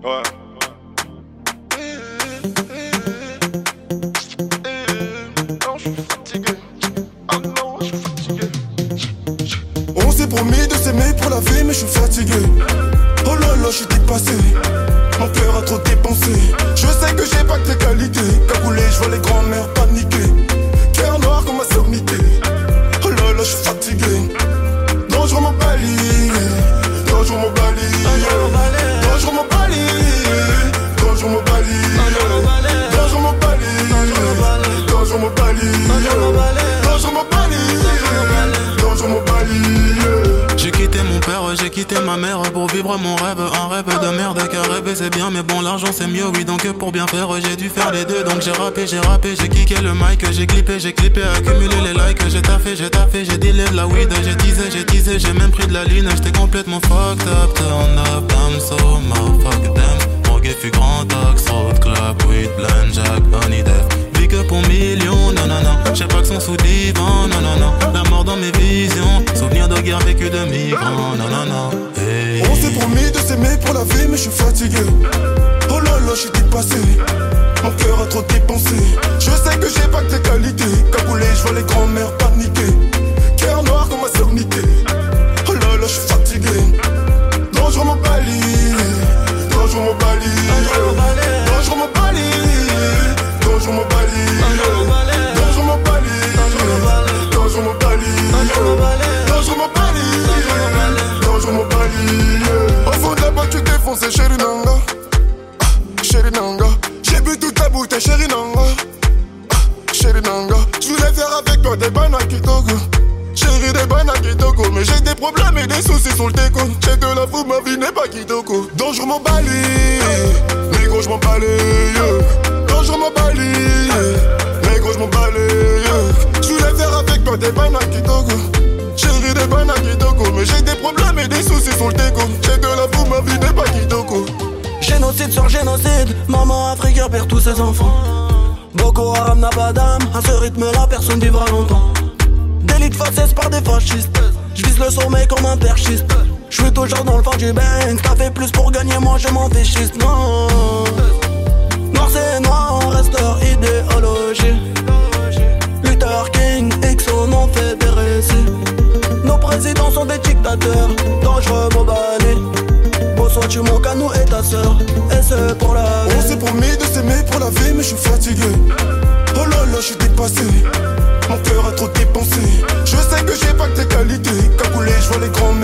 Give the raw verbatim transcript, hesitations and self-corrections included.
Ouais. Non, je suis fatigué. Ah non, je suis fatigué. On s'est promis de s'aimer pour la vie, mais je suis fatigué. Oh là là, je suis dépassé. Mon cœur a trop dépensé. Je sais que j'ai pas que tes qualités. Cagoulé, je vois les grands-mères paniquer. Cœur noir comme ma sonnité. Oh là là, je suis fatigué. Dangereux mon bali. Dangereux mon bali. Dangereux mon bali. Dangereux mon bali. Dangereux mon bali. Dangereux mon bali. Dangereux mon bali. Dangereux mon bali. J'ai quitté mon père, j'ai quitté ma mère pour vivre mon rêve, un rêve de merde. Car rêver c'est bien mais bon l'argent c'est mieux, oui. Donc pour bien faire j'ai dû faire les deux. Donc j'ai rappé, j'ai rappé, j'ai kické le mic. J'ai clippé, j'ai clippé, accumulé les likes. J'ai taffé, j'ai taffé, j'ai dealé de la weed. J'ai teasé, j'ai teasé, j'ai même pris de la ligne. J'étais complètement fucked up, turn up, I'm so motherfucker damn. Mon gay fut grand axe, road club, weed, blend, jack, honey death. Vie que pour millions, non non non. J'ai pas que son sous divan, non non non. La mort dans mes visions, souvenir de guerre vécu de migrants, non non non. Hey. On s'est promis de s'aimer pour la vie, mais je suis fatigué. Oh là là, je suis dépassé. Mon cœur a trop dépensé. Je sais que j'ai pas que tes qualités. Cagoulé, je vois les grands-mères paniquer. Cœur noir comme ma sonnité. Oh là là, je suis fatigué. Dangereux mon bali. Dangereux mon bali. Dangereux mon bali. Dangereux mon bali. Dangereux mon bali. Dangereux mon bali. Dangereux mon bali. Dangereux mon bali. Au fond de la boîte tu t'es foncé, chérie Nanga. Chérie Nanga. J'ai bu toute la bouteille, chérie Nanga. Chérie Nanga. Je voulais faire avec toi des banaki Togo. Chérie des banaki Togo. Mais j'ai des problèmes et des soucis sur le déco. J'ai de la fou, ma vie n'est pas kitoko. Dangereux mon bali. Négro je m'en balais. Dangereux mon bali. Négro je m'en balais. Je voulais faire avec toi des banaki Togo. Chérie des banaki Togo. Mais j'ai des problèmes et des soucis sur le déco. J'ai de la fou, ma vie n'est pas kitoko. Génocide sur génocide, maman africaine perd tous ses enfants. Boko Haram n'a pas d'âme, à ce rythme-là personne vivra longtemps. Délit de faciès par des fascistes, j'vise le sommet comme un perchiste. J'suis toujours dans le fond du Benz, t'as fait plus pour gagner, moi je m'en fichiste, non. Noir c'est noir, on reste leur idéologie. Luther King, X-On ont fait des récits. Nos présidents sont des dictateurs, dangereux Mobali. Soit tu manques à nous et ta sœur, et c'est pour la vie. On s'est promis de s'aimer pour la vie, mais je suis fatigué. Oh là là, je suis dépassé. Mon cœur a trop dépensé. Je sais que j'ai pas que tes qualités. Cagoulé, je vois les grands